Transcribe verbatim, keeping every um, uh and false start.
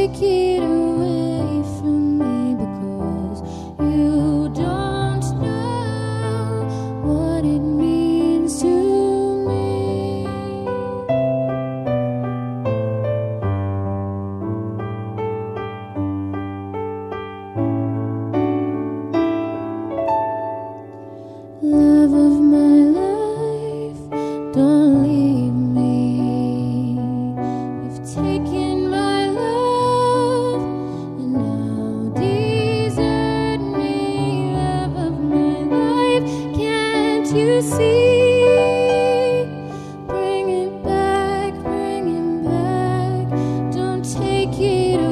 take it away from me, because you don't know what it means to me. Love of my life, don't leave me. You've taken my love and now desert me. Love of my life, can't you see? Bring it back, bring it back. Don't take it away.